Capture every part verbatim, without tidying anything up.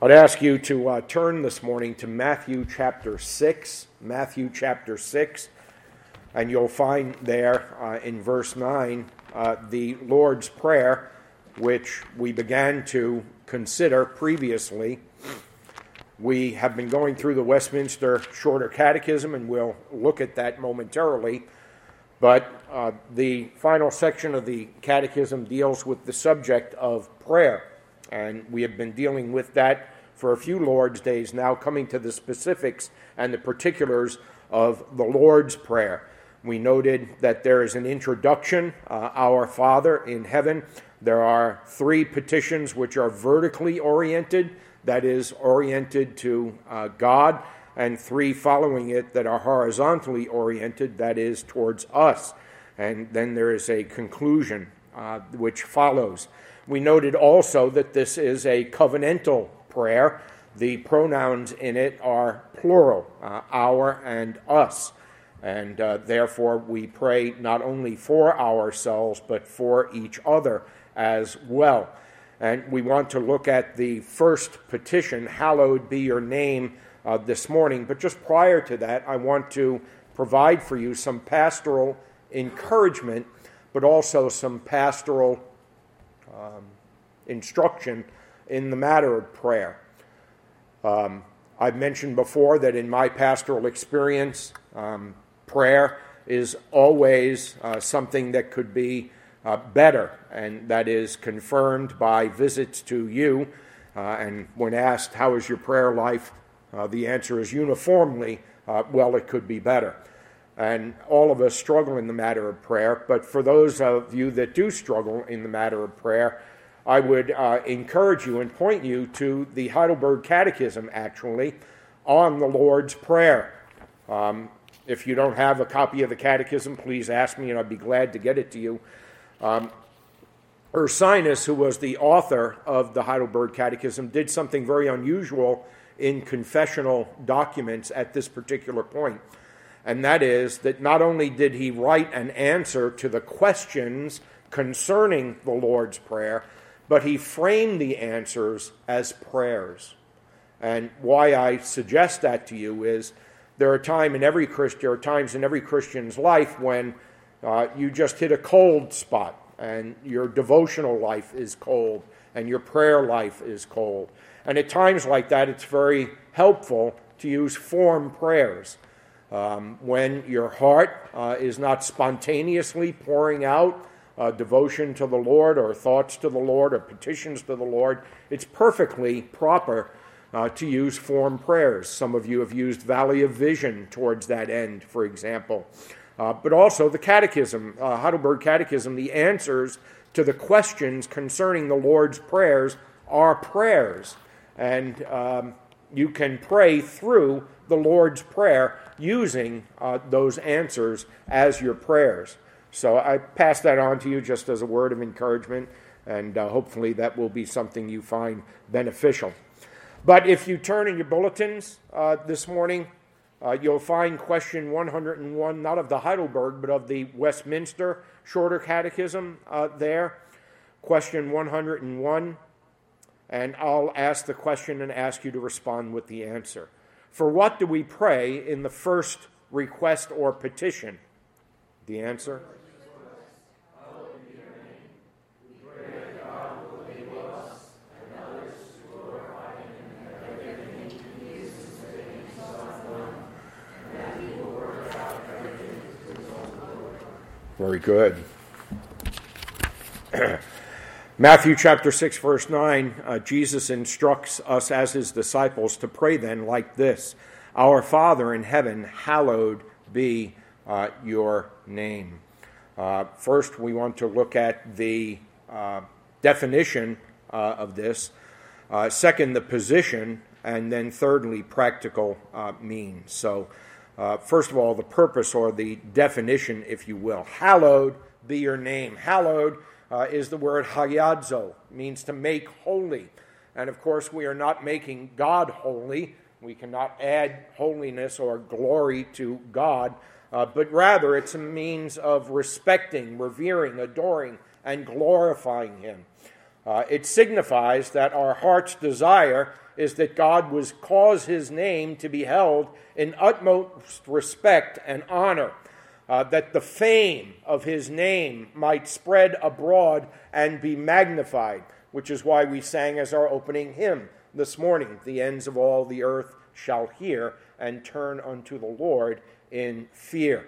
I'd ask you to uh, turn this morning to Matthew chapter six, Matthew chapter six, and you'll find there uh, in verse nine uh, the Lord's Prayer, which we began to consider previously. We have been going through the Westminster Shorter Catechism, and we'll look at that momentarily. But uh, the final section of the Catechism deals with the subject of prayer, and we have been dealing with that for a few Lord's days now, coming to the specifics and the particulars of the Lord's Prayer. We noted that there is an introduction, uh, Our Father in heaven. There are three petitions which are vertically oriented, that is, oriented to uh, God, and three following it that are horizontally oriented, that is, towards us. And then there is a conclusion uh, which follows. We noted also that this is a covenantal prayer. The pronouns in it are plural, uh, our and us. And uh, therefore we pray not only for ourselves, but for each other as well. And we want to look at the first petition, hallowed be your name, uh, this morning. But just prior to that, I want to provide for you some pastoral encouragement, but also some pastoral um, instruction in the matter of prayer. Um, I've mentioned before that in my pastoral experience, um, prayer is always uh, something that could be uh, better, and that is confirmed by visits to you. Uh, and when asked, how is your prayer life? Uh, the answer is uniformly, uh, well, it could be better. And all of us struggle in the matter of prayer, but for those of you that do struggle in the matter of prayer, I would uh, encourage you and point you to the Heidelberg Catechism, actually, on the Lord's Prayer. Um, if you don't have a copy of the Catechism, please ask me, and I'd be glad to get it to you. Um, Ursinus, who was the author of the Heidelberg Catechism, did something very unusual in confessional documents at this particular point. And that is that not only did he write an answer to the questions concerning the Lord's Prayer, but he framed the answers as prayers. And why I suggest that to you is there are time in every Christ, there are times in every Christian's life when uh, you just hit a cold spot, and your devotional life is cold, and your prayer life is cold. And at times like that, it's very helpful to use form prayers. Um, when your heart uh, is not spontaneously pouring out uh, devotion to the Lord or thoughts to the Lord or petitions to the Lord, it's perfectly proper uh, to use form prayers. Some of you have used Valley of Vision towards that end, for example. Uh, but also the Catechism, uh, Heidelberg Catechism, the answers to the questions concerning the Lord's prayers are prayers. And um, you can pray through the Lord's Prayer using uh, those answers as your prayers. So I pass that on to you just as a word of encouragement, and uh, hopefully that will be something you find beneficial. But if you turn in your bulletins uh, this morning, uh, you'll find question one hundred one, not of the Heidelberg, but of the Westminster Shorter Catechism uh, there. Question one hundred one, and I'll ask the question and ask you to respond with the answer. For what do we pray in the first request or petition? The answer? Very good. Matthew chapter six, verse nine, uh, Jesus instructs us as his disciples to pray then like this: Our Father in heaven, hallowed be uh, your name. Uh, first, we want to look at the uh, definition uh, of this. Uh, second, the position. And then thirdly, practical uh, means. So, uh, first of all, the purpose or the definition, if you will. Hallowed be your name. Hallowed Uh, is the word hagiadzo, means to make holy. And of course, we are not making God holy. We cannot add holiness or glory to God, uh, but rather it's a means of respecting, revering, adoring, and glorifying him. Uh, it signifies that our heart's desire is that God would cause his name to be held in utmost respect and honor, uh, that the fame of his name might spread abroad and be magnified, which is why we sang as our opening hymn this morning, "The ends of all the earth shall hear and turn unto the Lord in fear."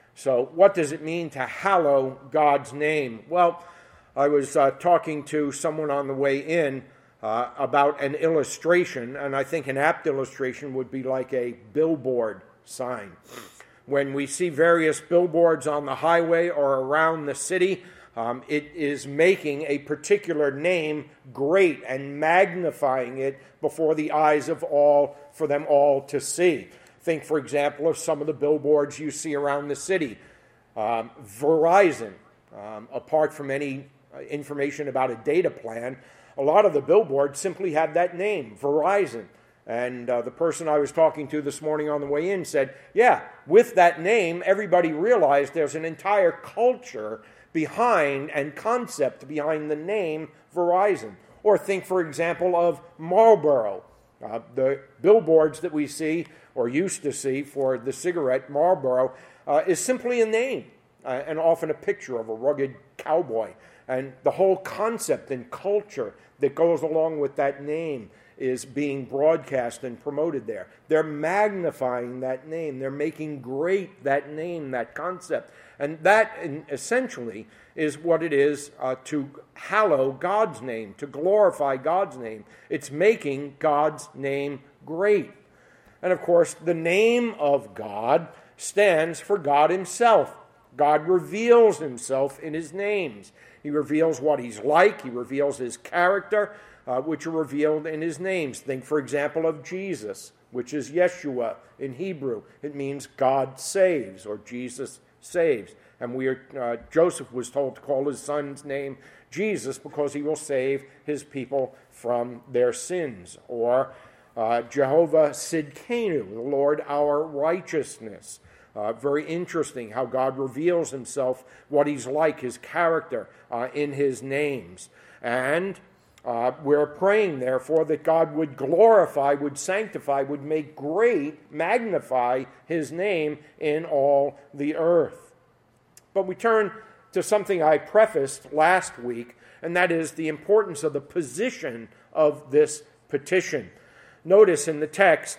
So what does it mean to hallow God's name? Well, I was uh, talking to someone on the way in uh, about an illustration, and I think an apt illustration would be like a billboard sign. When we see various billboards on the highway or around the city, um, it is making a particular name great and magnifying it before the eyes of all, for them all to see. Think, for example, of some of the billboards you see around the city. Um, Verizon, um, apart from any information about a data plan, a lot of the billboards simply have that name, Verizon. And uh, the person I was talking to this morning on the way in said, yeah, with that name, everybody realized there's an entire culture behind and concept behind the name Verizon. Or think, for example, of Marlboro. Uh, the billboards that we see, or used to see, for the cigarette Marlboro uh, is simply a name, uh, and often a picture of a rugged cowboy. And the whole concept and culture that goes along with that name is being broadcast and promoted there. They're magnifying that name. They're making great that name, that concept. And that essentially is what it is uh, to hallow God's name, to glorify God's name. It's making God's name great. And of course, the name of God stands for God himself. God reveals himself in his names. He reveals what he's like. He reveals his character, uh, which are revealed in his names. Think, for example, of Jesus, which is Yeshua in Hebrew. It means God saves, or Jesus saves. And we are, uh, Joseph was told to call his son's name Jesus because he will save his people from their sins. Or uh, Jehovah Sidkenu, the Lord our righteousness. Uh, very interesting how God reveals himself, what he's like, his character uh, in his names. And uh, we're praying, therefore, that God would glorify, would sanctify, would make great, magnify his name in all the earth. But we turn to something I prefaced last week, and that is the importance of the position of this petition. Notice in the text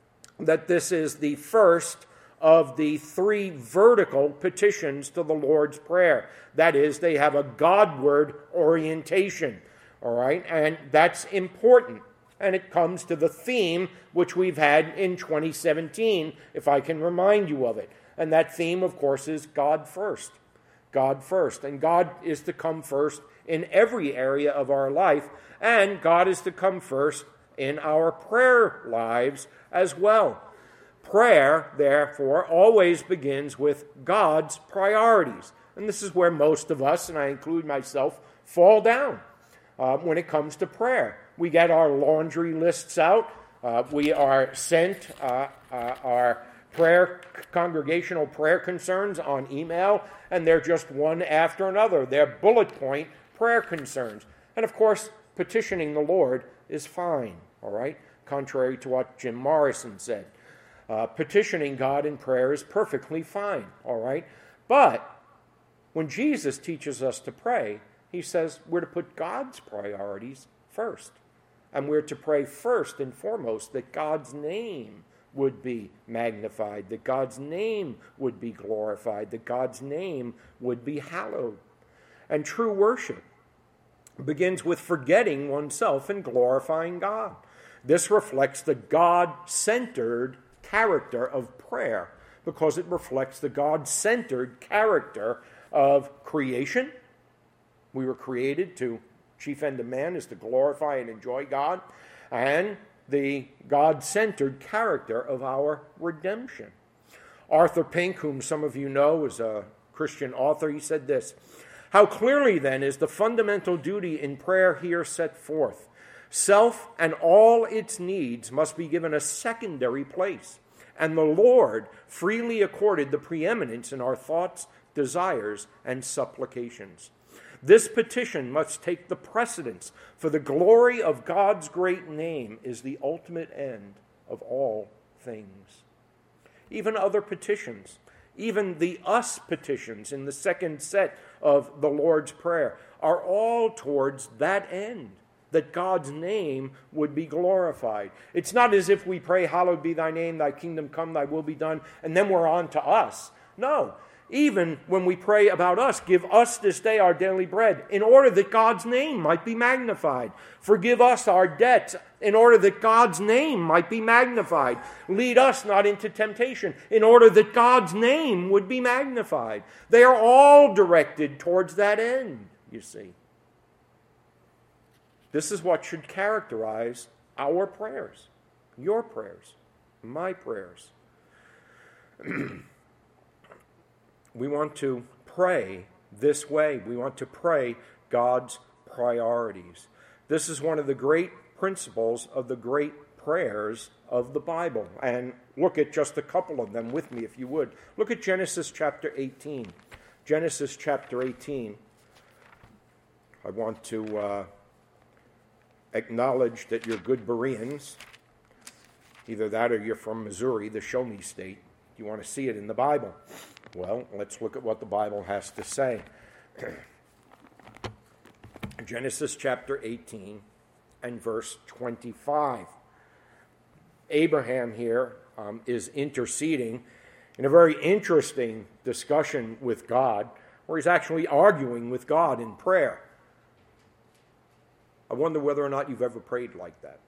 that this is the first of the three vertical petitions to the Lord's Prayer. That is, they have a Godward orientation, all right? And that's important. And it comes to the theme which we've had in twenty seventeen, if I can remind you of it. And that theme, of course, is God first. God first. And God is to come first in every area of our life, and God is to come first in our prayer lives as well. Prayer, therefore, always begins with God's priorities. And this is where most of us, and I include myself, fall down uh, when it comes to prayer. We get our laundry lists out. Uh, we are sent uh, uh, our prayer, congregational prayer concerns on email, and they're just one after another. They're bullet point prayer concerns. And of course, petitioning the Lord is fine, all right? Contrary to what Jim Morrison said. Uh, petitioning God in prayer is perfectly fine, all right? But when Jesus teaches us to pray, he says we're to put God's priorities first. And we're to pray first and foremost that God's name would be magnified, that God's name would be glorified, that God's name would be hallowed. And true worship begins with forgetting oneself and glorifying God. This reflects the God-centered character of prayer because it reflects the God-centered character of creation. We were created to, chief end of man is to glorify and enjoy God, and the God-centered character of our redemption. Arthur Pink, whom some of you know is a Christian author, he said this: "How clearly then is the fundamental duty in prayer here set forth. Self and all its needs must be given a secondary place, and the Lord freely accorded the preeminence in our thoughts, desires, and supplications. This petition must take the precedence, for the glory of God's great name is the ultimate end of all things. Even other petitions, even the us petitions in the second set of the Lord's Prayer, are all towards that end, that God's name would be glorified. It's not as if we pray, hallowed be thy name, thy kingdom come, thy will be done, and then we're on to us. No. Even when we pray about us, give us this day our daily bread, in order that God's name might be magnified. Forgive us our debts, in order that God's name might be magnified. Lead us not into temptation, in order that God's name would be magnified. They are all directed towards that end, you see. This is what should characterize our prayers, your prayers, my prayers. We want to pray this way. We want to pray God's priorities. This is one of the great principles of the great prayers of the Bible. And look at just a couple of them with me, if you would. Look at Genesis chapter eighteen. Genesis chapter eighteen. I want to uh, acknowledge that you're good Bereans. Either that or you're from Missouri, the Show Me State. You want to see it in the Bible. Well, let's look at what the Bible has to say. Genesis chapter eighteen and verse twenty-five. Abraham here um, is interceding in a very interesting discussion with God, where he's actually arguing with God in prayer. I wonder whether or not you've ever prayed like that.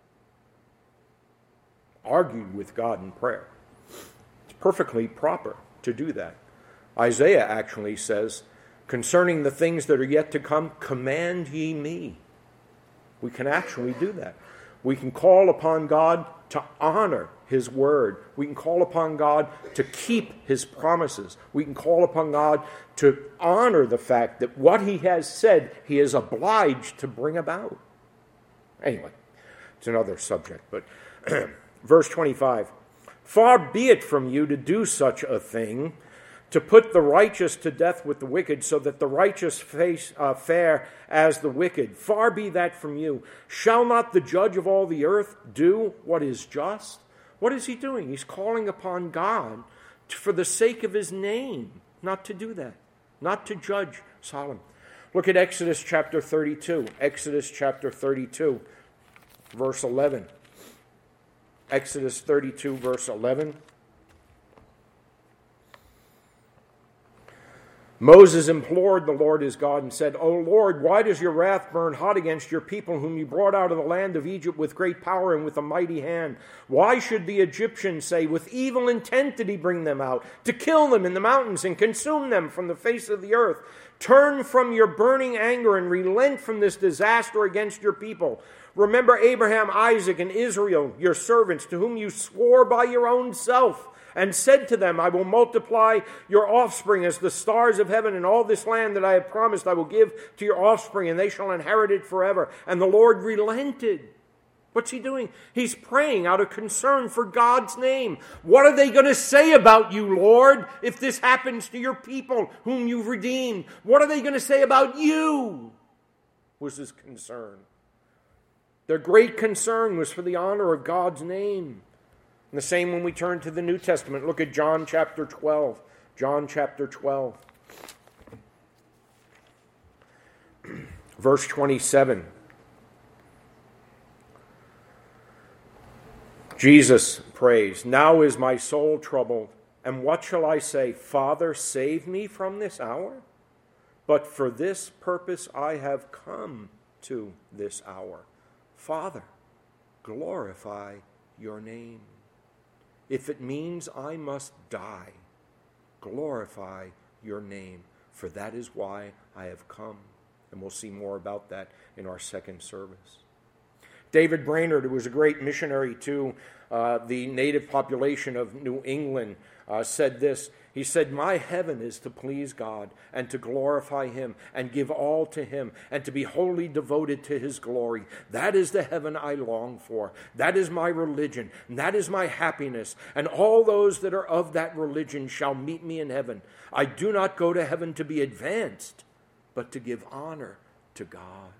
Argued with God in prayer. It's perfectly proper to do that. Isaiah actually says, concerning the things that are yet to come, command ye me. We can actually do that. We can call upon God to honor his word. We can call upon God to keep his promises. We can call upon God to honor the fact that what he has said, he is obliged to bring about. Anyway, it's another subject, but verse twenty-five. Far be it from you to do such a thing, to put the righteous to death with the wicked, so that the righteous face uh, fare as the wicked. Far be that from you. Shall not the judge of all the earth do what is just? What is he doing? He's calling upon God to, for the sake of his name, not to do that, not to judge Sodom. Look at Exodus chapter thirty-two. Exodus chapter thirty-two, verse eleven. Exodus thirty-two, verse eleven. Moses implored the Lord his God and said, O Lord, why does your wrath burn hot against your people whom you brought out of the land of Egypt with great power and with a mighty hand? Why should the Egyptians say, with evil intent did he bring them out, to kill them in the mountains and consume them from the face of the earth? Turn from your burning anger and relent from this disaster against your people. Remember Abraham, Isaac, and Israel, your servants, to whom you swore by your own self, and said to them, I will multiply your offspring as the stars of heaven, and all this land that I have promised I will give to your offspring, and they shall inherit it forever. And the Lord relented. What's he doing? He's praying out of concern for God's name. What are they going to say about you, Lord, if this happens to your people whom you've redeemed? What are they going to say about you? Was his concern. Their great concern was for the honor of God's name. And the same when we turn to the New Testament. Look at John chapter twelve. John chapter twelve. Verse twenty-seven. Jesus prays, Now is my soul troubled, and what shall I say? Father, save me from this hour? But for this purpose I have come to this hour. Father, glorify your name. If it means I must die, glorify your name, for that is why I have come. And we'll see more about that in our second service. David Brainerd, who was a great missionary to uh, the native population of New England, uh, said this. He said, My heaven is to please God and to glorify him and give all to him and to be wholly devoted to his glory. That is the heaven I long for. That is my religion. And that is my happiness. And all those that are of that religion shall meet me in heaven. I do not go to heaven to be advanced, but to give honor to God.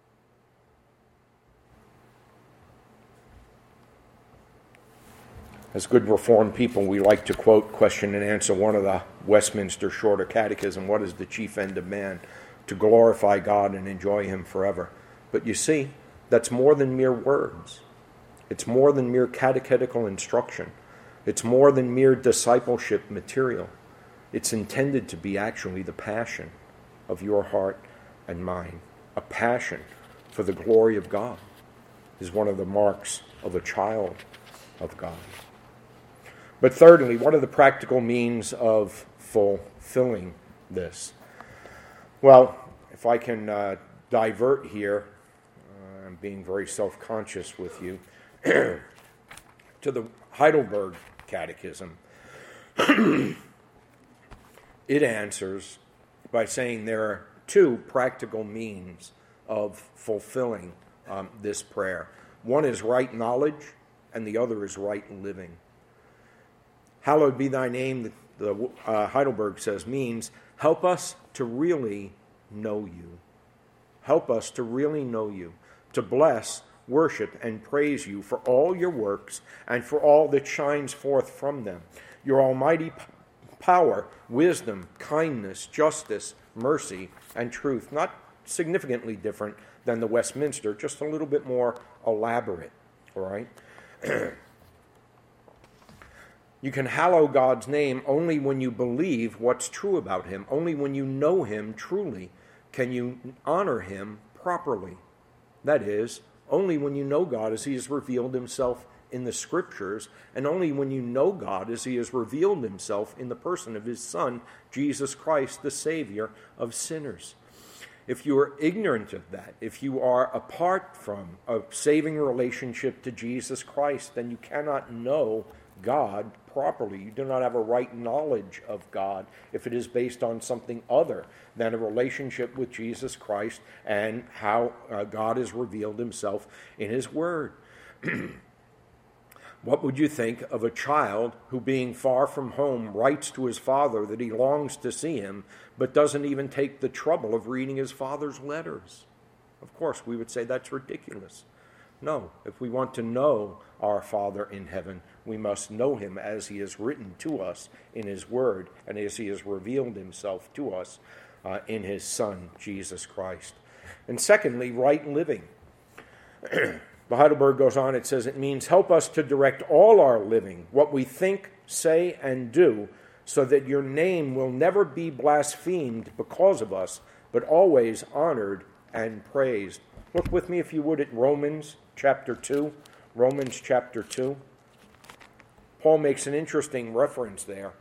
As good Reformed people, we like to quote, question, and answer one of the Westminster Shorter Catechism. What is the chief end of man? To glorify God and enjoy him forever. But you see, that's more than mere words. It's more than mere catechetical instruction. It's more than mere discipleship material. It's intended to be actually the passion of your heart and mine. A passion for the glory of God is one of the marks of a child of God. But thirdly, what are the practical means of fulfilling this? Well, if I can uh, divert here, uh, I'm being very self-conscious with you, to the Heidelberg Catechism. It answers by saying there are two practical means of fulfilling um, this prayer. One is right knowledge, and the other is right living. Hallowed be thy name, the uh, Heidelberg says, means help us to really know you. Help us to really know you, to bless, worship, and praise you for all your works and for all that shines forth from them. Your almighty p- power, wisdom, kindness, justice, mercy, and truth. Not significantly different than the Westminster, just a little bit more elaborate, all right? You can hallow God's name only when you believe what's true about him. Only when you know him truly can you honor him properly. That is, only when you know God as he has revealed himself in the Scriptures, and only when you know God as he has revealed himself in the person of his Son, Jesus Christ, the Savior of sinners. If you are ignorant of that, if you are apart from a saving relationship to Jesus Christ, then you cannot know God properly. You do not have a right knowledge of God if it is based on something other than a relationship with Jesus Christ and how uh, God has revealed himself in his Word. What would you think of a child who, being far from home, writes to his father that he longs to see him, but doesn't even take the trouble of reading his father's letters? Of course, we would say that's ridiculous. No, if we want to know our Father in heaven, we must know him as he is written to us in his Word and as he has revealed himself to us uh, in his Son, Jesus Christ. And secondly, right living. The Heidelberg goes on, it says, it means help us to direct all our living, what we think, say, and do, so that your name will never be blasphemed because of us, but always honored and praised. Look with me, if you would, at Romans chapter two. Romans chapter two. Paul makes an interesting reference there.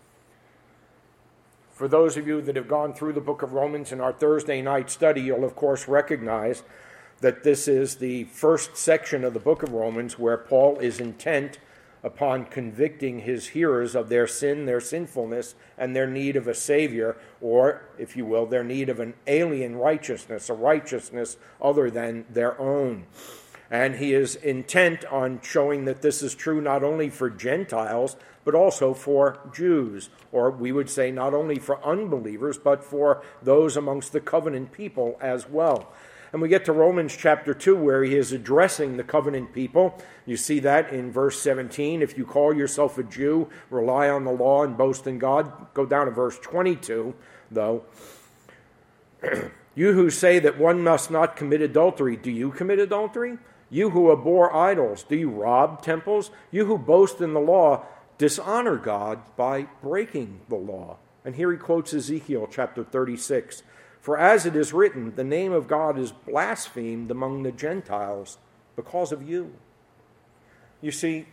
For those of you that have gone through the book of Romans in our Thursday night study, you'll of course recognize that this is the first section of the book of Romans where Paul is intent upon convicting his hearers of their sin, their sinfulness, and their need of a Savior, or, if you will, their need of an alien righteousness, a righteousness other than their own. And he is intent on showing that this is true not only for Gentiles, but also for Jews, or we would say not only for unbelievers, but for those amongst the covenant people as well. And we get to Romans chapter two, where he is addressing the covenant people. You see that in verse seventeen. If you call yourself a Jew, rely on the law and boast in God. Go down to verse twenty-two, though. You who say that one must not commit adultery, do you commit adultery? You who abhor idols, do you rob temples? You who boast in the law, dishonor God by breaking the law. And here he quotes Ezekiel chapter thirty-six. For as it is written, the name of God is blasphemed among the Gentiles because of you. You see,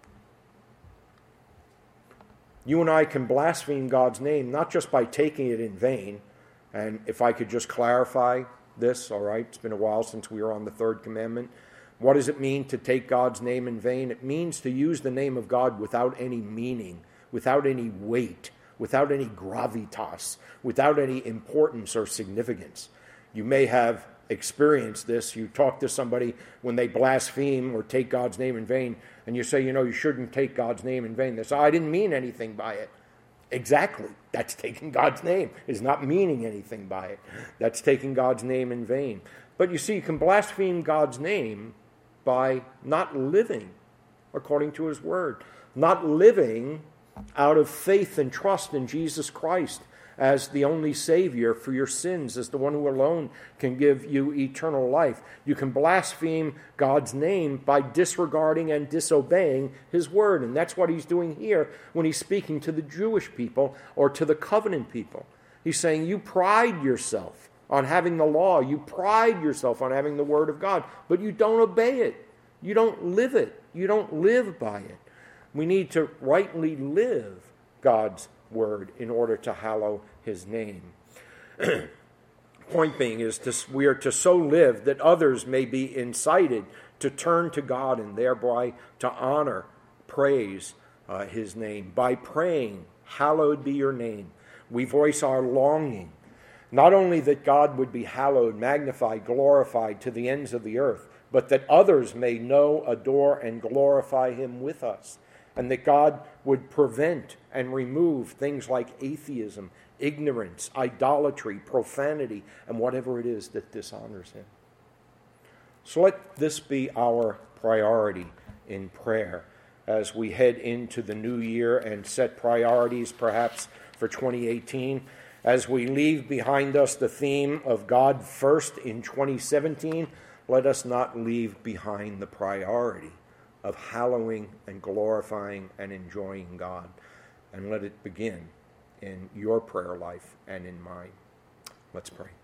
you and I can blaspheme God's name not just by taking it in vain. And if I could just clarify this, all right, it's been a while since we were on the third commandment. What does it mean to take God's name in vain? It means to use the name of God without any meaning, without any weight, without any gravitas, without any importance or significance. You may have experienced this. You talk to somebody when they blaspheme or take God's name in vain, and you say, you know, you shouldn't take God's name in vain. They say, I didn't mean anything by it. Exactly. That's taking God's name. It's not meaning anything by it. That's taking God's name in vain. But you see, you can blaspheme God's name by not living according to his word, not living out of faith and trust in Jesus Christ as the only Savior for your sins, as the one who alone can give you eternal life. You can blaspheme God's name by disregarding and disobeying his word. And that's what he's doing here when he's speaking to the Jewish people or to the covenant people. He's saying, you pride yourself on having the law. You pride yourself on having the word of God, but you don't obey it. You don't live it. You don't live by it. We need to rightly live God's word in order to hallow his name. Point being is to, we are to so live that others may be incited to turn to God and thereby to honor, praise uh, his name. By praying, hallowed be your name, we voice our longing, not only that God would be hallowed, magnified, glorified to the ends of the earth, but that others may know, adore, and glorify him with us. And that God would prevent and remove things like atheism, ignorance, idolatry, profanity, and whatever it is that dishonors him. So let this be our priority in prayer as we head into the new year and set priorities perhaps for twenty eighteen. As we leave behind us the theme of God first in twenty seventeen, let us not leave behind the priority of hallowing and glorifying and enjoying God. And let it begin in your prayer life and in mine. Let's pray.